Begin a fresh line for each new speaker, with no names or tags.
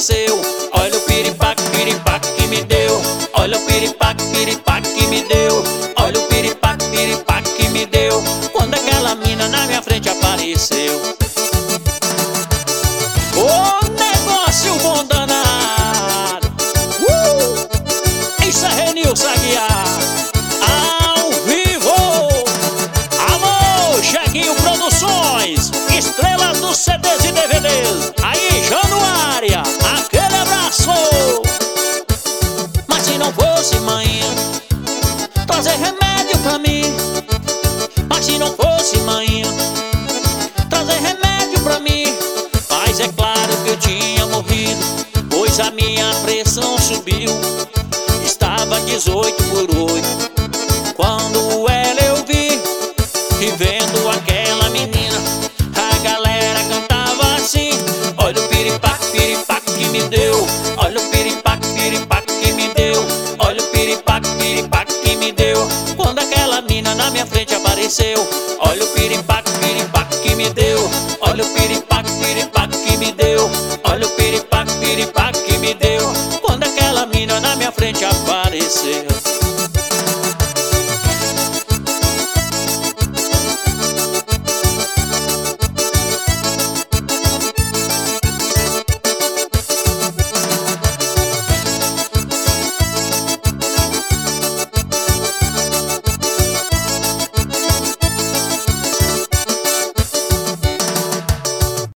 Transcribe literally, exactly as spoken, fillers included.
apareceu. Olha o piripaque, piripaque que me deu. Olha o piripaque, piripaque que me deu. Olha o piripaque, piripaque que me deu. Quando aquela mina na minha frente apareceu. Ô negócio bom danado. uh! Isso é Renilson Aguiar ao vivo. Alô, Cheguinho Produções, estrelas dos C Ds e D V Ds. Aí, Januária, aquele abraço. Mas se não fosse manhã trazer remédio pra mim, mas se não fosse manhã trazer remédio pra mim, mas é claro que eu tinha morrido, pois a minha pressão subiu. Estava dezoito por oito quando ela eu vi. E vendo aquela menina, a galera cantava assim. Olha o piripaque, piripaque que me deu. Olha o piripaque, piripaque que me deu. Olha o piripaque, piripaque que me deu. Quando aquela mina na minha frente apareceu. Olha o piripaque, piripaque que me deu. Olha o piripaque, piripaque que me deu. Olha o piripaque, piripaque que me deu. Quando aquela mina na minha frente apareceu.